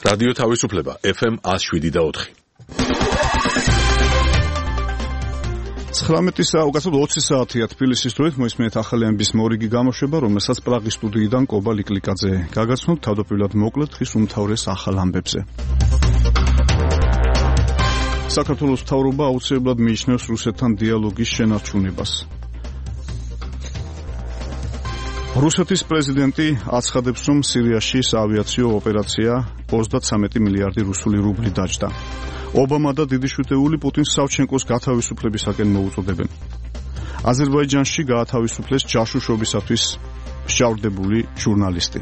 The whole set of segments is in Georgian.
რადიო თავისუფლება FM 107.4. 19:20 საათია თბილისის დროით მოისმენთ ახალი ამბის მორიგი გამოშვება, რომელსაც პრაღის სტუდიიდან კობა ლიკლიკაძე გაგაცნობთ. თავდაპირველად მოკლედ ხის უმთავრეს ახალ ამბებზე. საქართველოს მთავრობა აუცილებლად მიიჩნევს რუსეთთან დიალოგის შენარჩუნებას. რუსეთის პრეზიდენტი აცხადებს, რომ სირიაში საავიაციო ოპერაცია 33 მილიარდი რუსული რუბლი დაჯდა. ობამა და დიდი შუტეული პუტინს სავჩენკოს გათავისუფლებისაკენ მოუწოდებენ. აზერბაიჯანში გაათავისუფლეს ჯაშუშობისათვის შავრდებული ჟურნალისტი.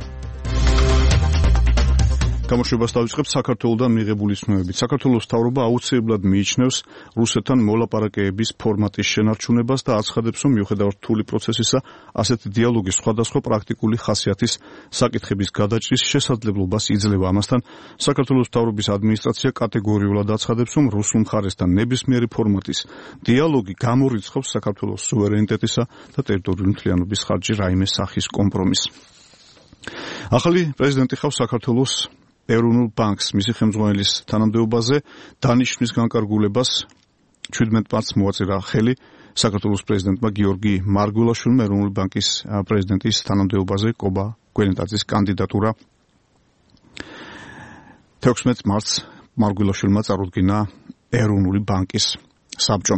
გამოშვებას დავიწყებთ საქართველოსთან მიღებული ცნობებით. საქართველოს მთავრობა აუცილებლად მიიჩნევს რუსეთთან მოლაპარაკებების ფორმატის შენარჩუნებას და აცხადებს, რომ მიუხედავად რთული პროცესისა, ასეთი დიალოგის სხვადასხვა პრაქტიკული ხასიათის საკითხების გადაჭრის შესაძლებლობას იძლევა. ამასთან, საქართველოს მთავრობის ადმინისტრაცია კატეგორიულად აცხადებს, რომ რუსულ მხარესთან ნებისმიერი ფორმატის დიალოგი გამორიცხავს საქართველოს სუვერენიტეტისა და ტერიტორიული მთლიანობის ხარჯი რაიმე სახის კომპრომისს. ახალი პრეზიდენტი ხავს საქართველოს ეროვნულ ბანკს. მისი ხელმძღვანელის თანამდებობაზე დანიშვნის განკარგულებას 17 მარტს მოაწერა ხელი საქართველოს პრეზიდენტმა გიორგი მარგველაშვილმა. ეროვნული ბანკის პრეზიდენტის თანამდებობაზე კობა გვენეტაძის კანდიდატურა 16 მარტს მარგველაშვილმა წარუდგინა ეროვნული ბანკის საბჭომ.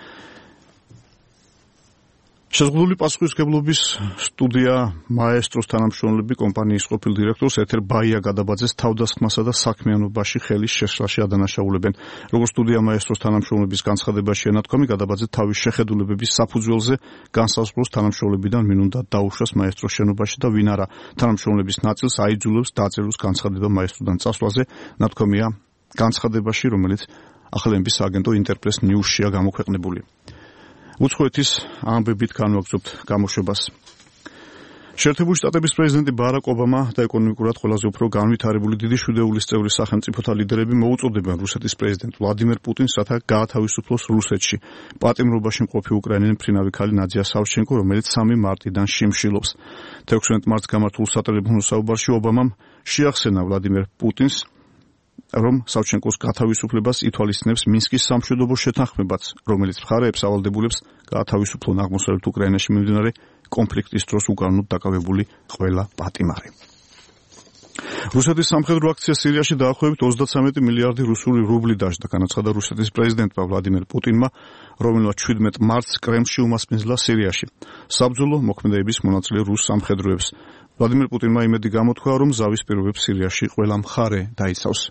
შეზღუდული პასუხისმგებლობის სტუდია მაესტროს თანამშრომლები კომპანიის ყოფილ დირექტორს ეთერ ბაია გადაბაძეს თავდასხმასა და საქმიანობაში ხელის შესვლაში ადანაშაულებენ. როგორც სტუდია მაესტროს თანამშრომლების განცხადებაში ენათქვამი, გადაბაძე თავის შეხედულებების საფუძველზე განსაზღვროს თანამშრომლებიდან ვინ უნდა დაუშვას მაესტროს შენობაში და ვინ არა. თანამშრომლების ნაწილს აიძულებს დაწეროს განცხადება მაესტროდან წასვლაზე. ნათქვამია განცხადებაში, რომელიც ახალი ამბის სააგენტო ინტერპრეს ნიუსშია გამოქვეყნებული. უცხოეთის ამბებით განვაგრძობთ გამოშვებას. შეერთებული შტატების პრეზიდენტი ბარაკ ობამა და ეკონომიკურად ყველაზე უფრო განვითარებული დიდი შუდეულის წევრი სახელმწიფოთა ლიდერები მოუწოდებენ რუსეთის პრეზიდენტ ვლადიმერ პუტინს, რათა გაათავისუფლოს რუსეთში პატიმრობაში მყოფი უკრაინელი მფრინავი ქალი ნადია სავჩენკო, რომელიც 3 მარტიდან შიმშილობს. 16 მარტს გამართულ სატელეფონო საუბარში ობამამ შეახსენა ვლადიმერ პუტინს, რომ სავჩენკოს გათავისუფლებას ითვალისწინებს მინსკის სამშვიდობო შეთანხმებაც, რომელიც მხარეებს ავალდებულებს გაათავისუფლონ აღმოსავლეთ უკრაინაში მიმდინარე კონფლიქტის დროს უკანონოდ დაკავებული ყველა პატიმარი. რუსეთის სამხედრო აქცია სირიაში დაახლოებით 33 მილიარდი რუსული რუბლი დაჯდა, განაცხადა რუსეთის პრეზიდენტმა ვლადიმერ პუტინმა, რომელმაც 17 მარტს კრემლში უმასპინძლა სირიაში საბრძოლო მოქმედებების მონაწილე რუს სამხედროებს. ვლადიმერ პუტინმა იმედი გამოთქვა, რომ ზავის პირობებს სირიაში ყველა მხარე დაიცავს.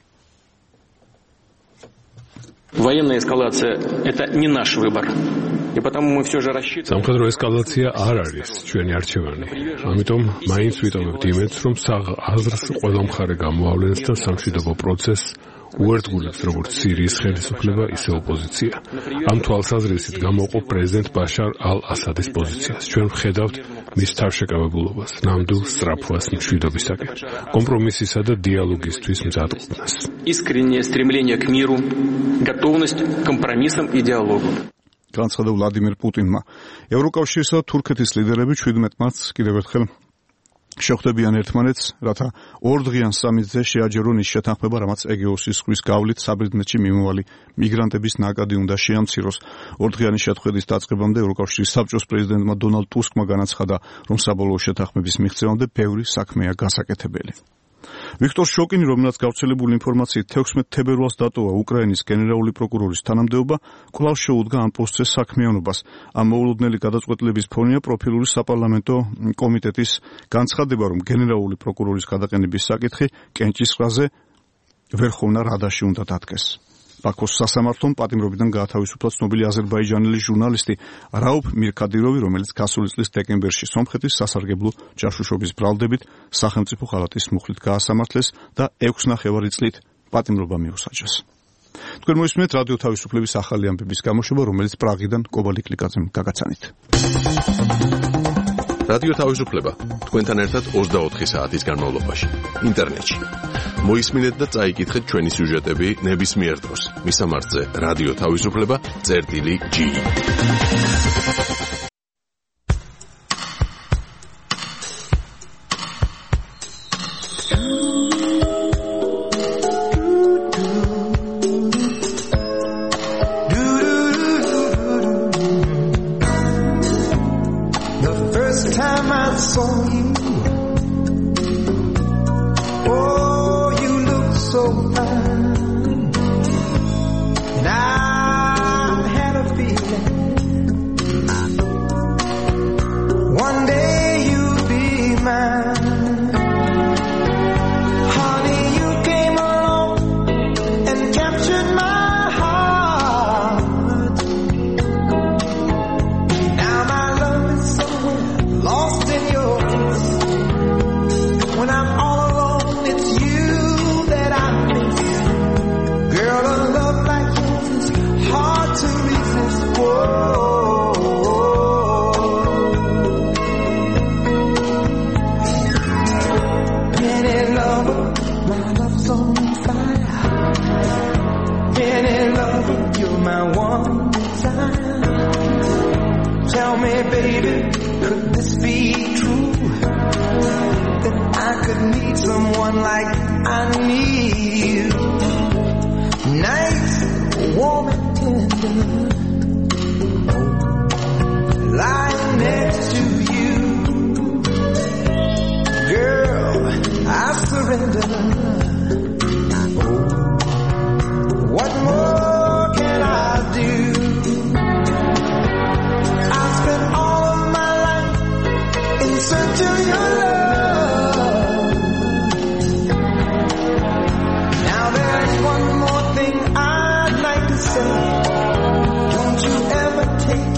Военная эскалация – это не наш выбор. И потому мы все же рассчитываем. სამხედრო ესკალაცია არ არის ჩვენი არჩევანი. ამიტომ მაინც ვიტოვებთ იმედს, რომ საღ აზრს ყველა მხარე გამოავლენს და სამშვიდობო პროცესს უერთგულებს როგორც სირიის ხელისუფლება, ისე ოპოზიცია. ამ თვალსაზრისით გამოყოფ პრეზიდენტ ბაშარ ალ-ასადის პოზიციას. ჩვენ ვხედავთ მის თავშეკავებულობას, ნამდვილ სწრაფვას მშვიდობისაკენ, კომპრომისისა და დიალოგისთვის მზადყოფნას. Искреннее стремление к миру, готовность к компромиссам и диалогу. განაცხადა ვლადიმერ პუტინმა. ევროკავშირისა და თურქეთის ლიდერები 17 მარტს კიდევ ერთხელ შეხვდებიან ერთმანეთს, რათა ორდღიან სამიტზე შეაჯერონ ის შეთანხმება, რამაც ეგეოსის ზღვის გავლით საბრიდნეთში მიმავალი მიგრანტების ნაკადი უნდა შეამციროს. ორდღიანი შეხვედრის დაწყებამდე ევროკავშირის საბჭოს პრეზიდენტმა დონალდ ტუსკმა განაცხადა, რომ საბოლოო შეთანხმების მიღწევამდე ბევრი საქმეა გასაკეთებელი. ვიქტორ შოკინი, რომელსაც გავრცელებული ინფორმაციით 16 თებერვალს დატოვა უკრაინის გენერალური პროკურორის თანამდებობა, კვლავ შეუდგა ამ პოსტზე საქმიანობას. ამ მოულოდნელი გადაწყვეტილების ფონია პროფილური საპარლამენტო კომიტეტის განცხადება, რომ გენერალური პროკურორის გადაყენების საკითხი კენჭისყრაზე ვერხოვნა რადაში უნდა დადგეს. ბაქოს სასამართლომ პატიმრობიდან გაათავისუფლა ცნობილი აზერბაიჯანელი ჟურნალისტი რაუფ მირქადიროვი, რომელიც გასული წლის დეკემბერში სომხეთის სასარგებლო ჯაშუშობის ბრალდებით სახელმწიფო ხალატის მუხლით გაასამართლეს და 6 ნახევარი წლით პატიმრობა მიუსაჯეს. თქვენ მოისმენთ რადიო თავისუფლების ახალი ამბების გამოშვება, რომელიც პრაღიდან კობა ლიკლიკაძემ გაგაცანით. რადიო თავისუფლება თქვენთან ერთად 24 საათის განმავლობაში ინტერნეტში. მოისმინეთ და წაიკითხეთ ჩვენი სიუჟეტები ნებისმიერ დროს. მისამართზე რადიო თავისუფლება.g first time I saw you, oh, you look so fine, and I had a feeling one day you'd be mine. Honey, you came along and captured my heart. Now my love is somewhere lost in yours. When I'm all alone, it's you that I miss. Girl, a love like yours is hard to resist. Whoa. Penny lover, my love's on fire. Penny lover, you're my one desire. Tell me, baby, could this be true? That I could need someone like I need you. Nice, warm and tender, lying next to you. Girl, I surrender. What more can I do? I spent all of my life in search of your love. Now there's one more thing I'd like to say. Don't you ever take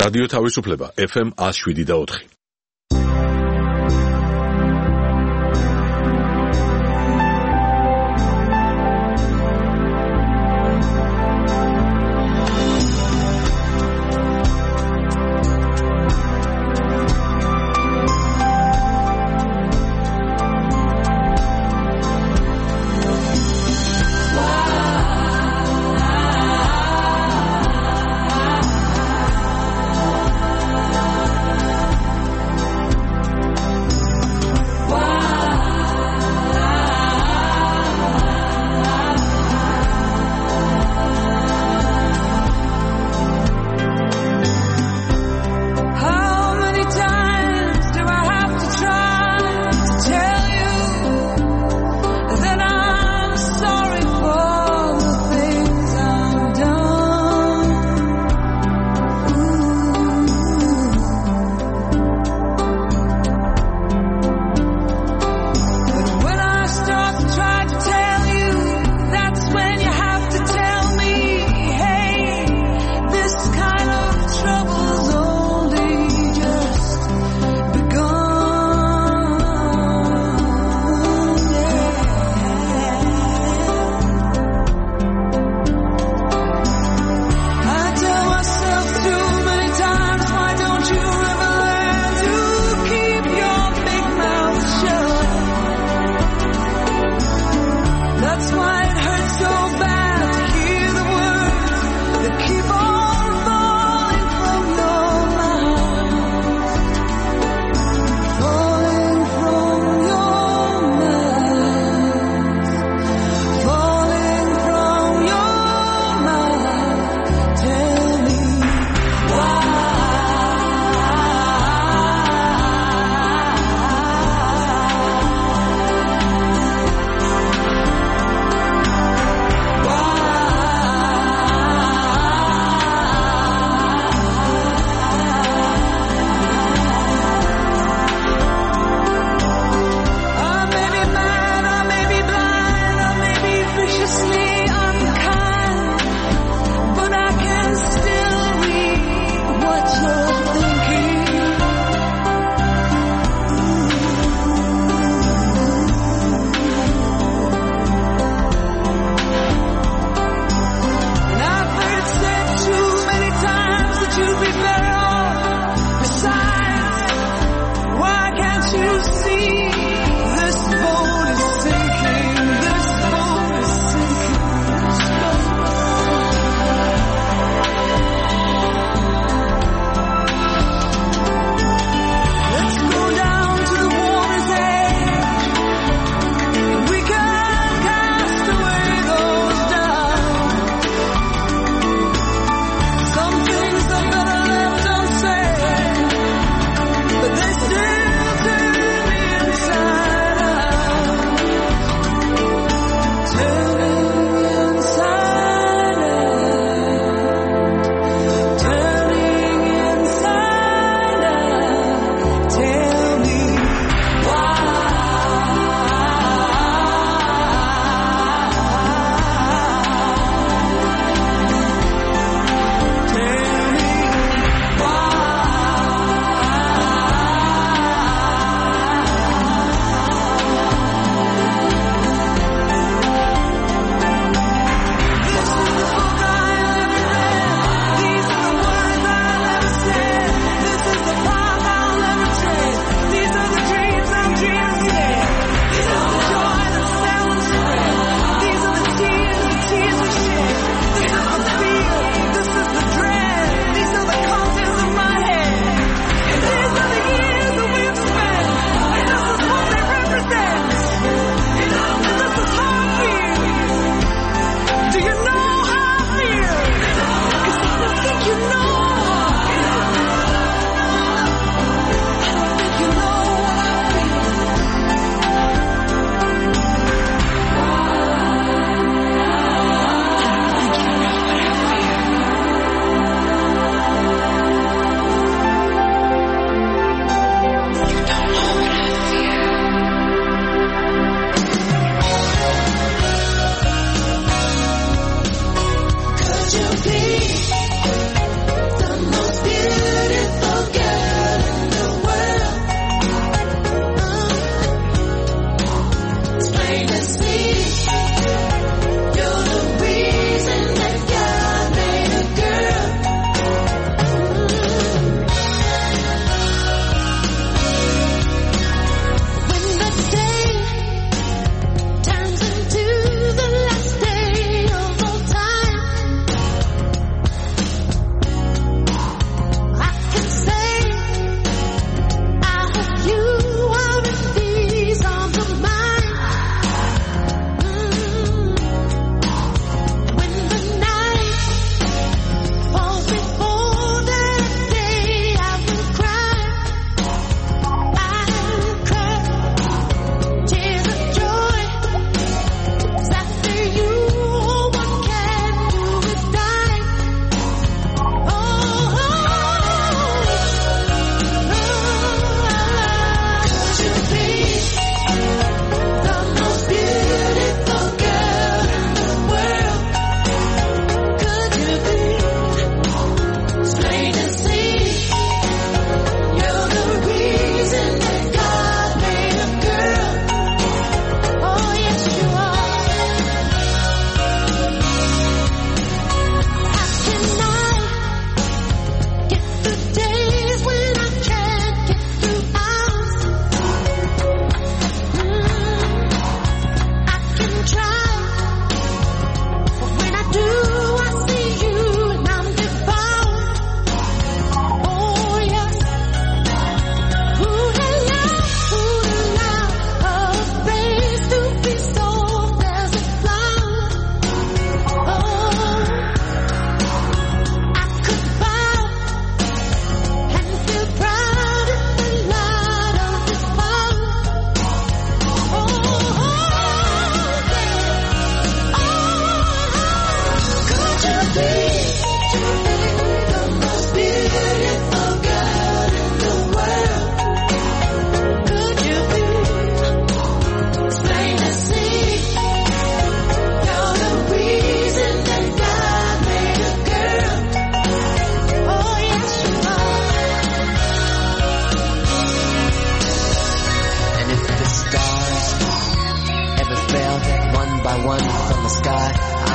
რადიო თავისუფლება FM 107.4.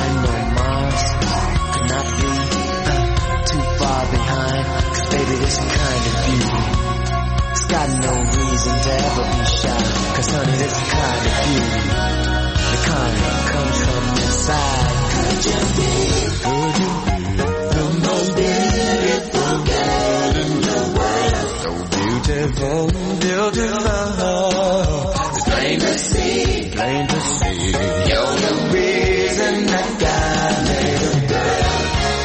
I know Mars could not be too far behind. 'Cause baby, this kind of beauty, it's got no reason to ever be shy. 'Cause honey, this kind of beauty, the kind that comes from inside. Could you be the most beautiful girl in the world? So beautiful, beautiful. It's plain to see, plain to see. You're the reason that God made a girl.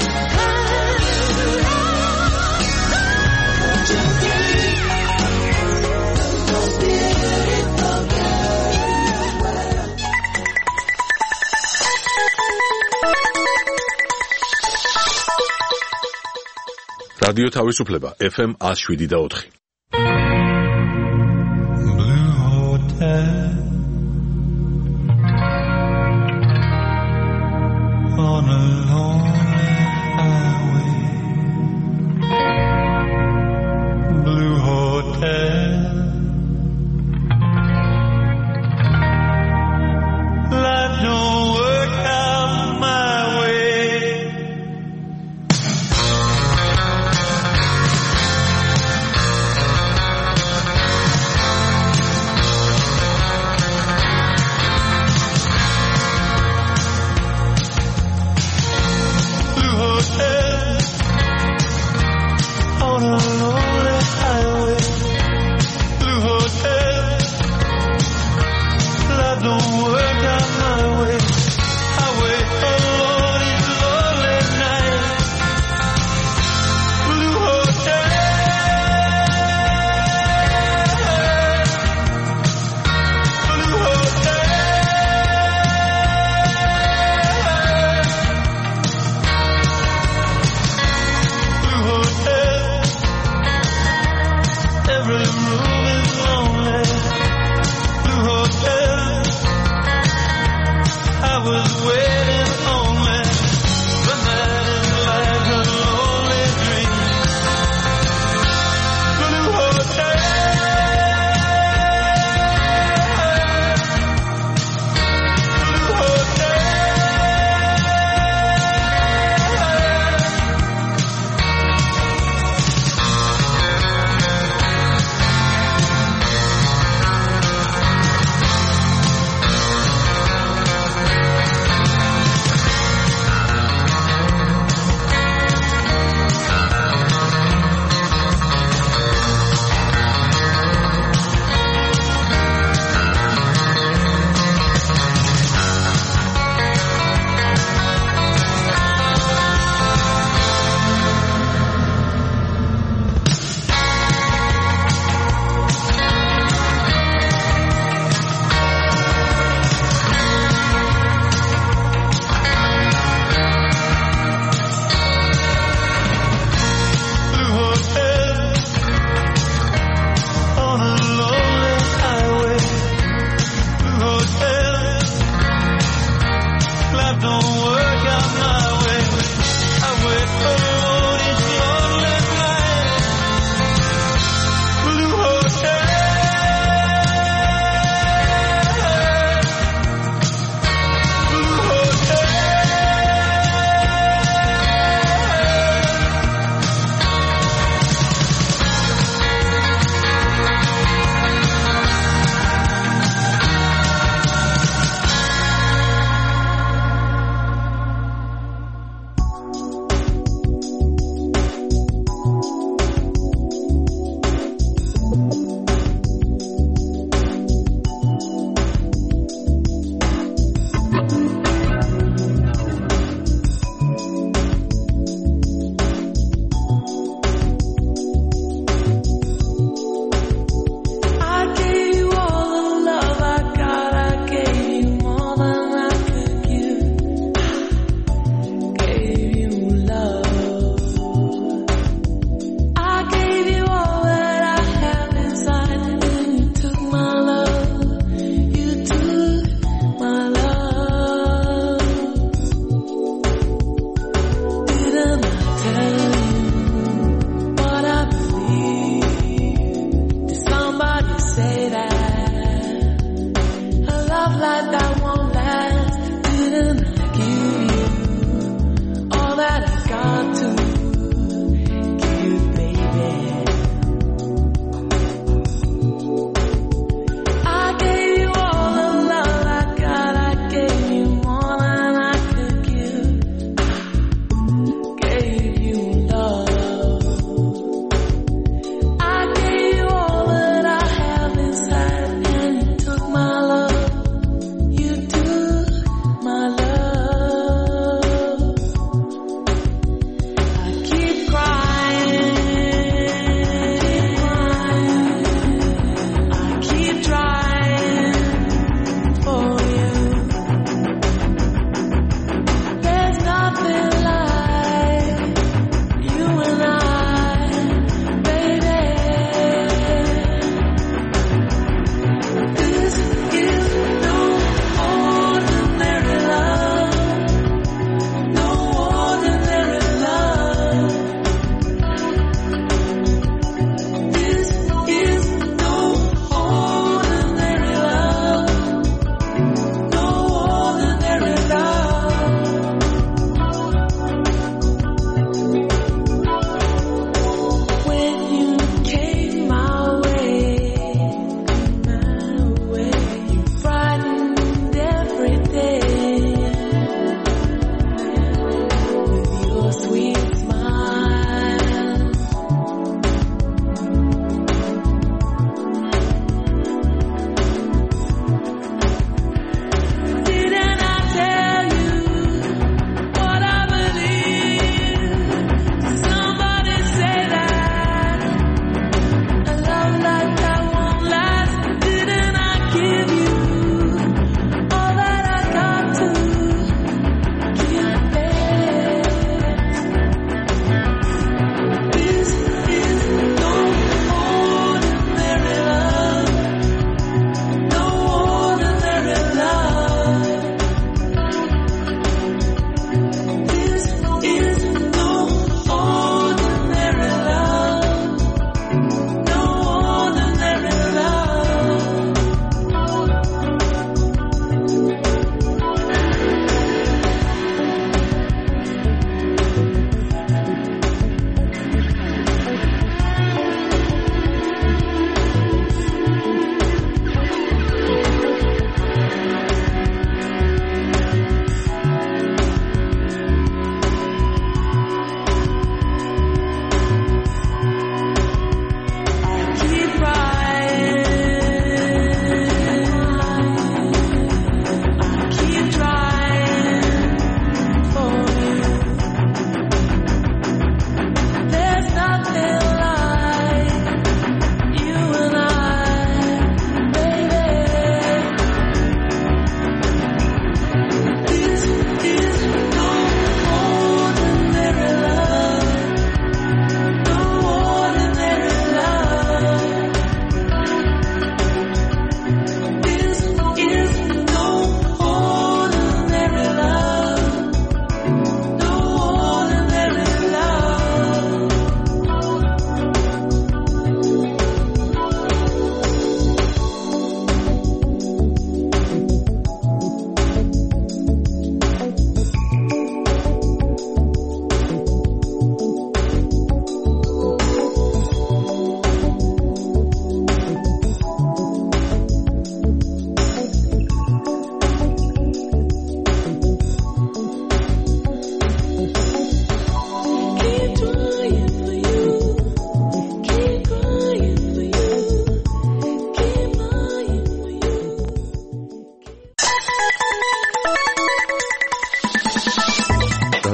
Could you be the most beautiful girl in the world? რადიო თავისუფლება FM 107.4. Blue Hotel on a lonely highway. Blue Hotel, life don't work out my way.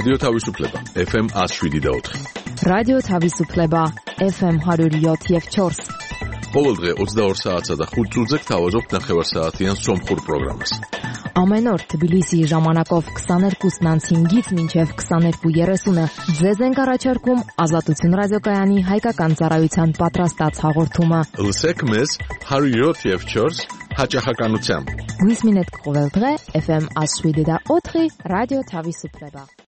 რადიო თავისუფლება FM 107.4. რადიო თავისუფლება FM 107.4. ყოველდღე 22 საათსა და 5 წუთზე გთავაზობთ ნახევარსაათიან სომხურ პროგრამას. Ամեն օր Թբիլիսիի ժամանակով 22:05-ից մինչև 22:30-ը ձեզ ենք առաջարկում Ազատություն ռադիոկայանի հայկական ծառայության պատրաստած հաղորդումը։ Լսեք մեզ 107.4 հաճախականությամբ։ Գույս մինետ կողել დღე FM 107.4 ռադիո Թավիսուպլեբա։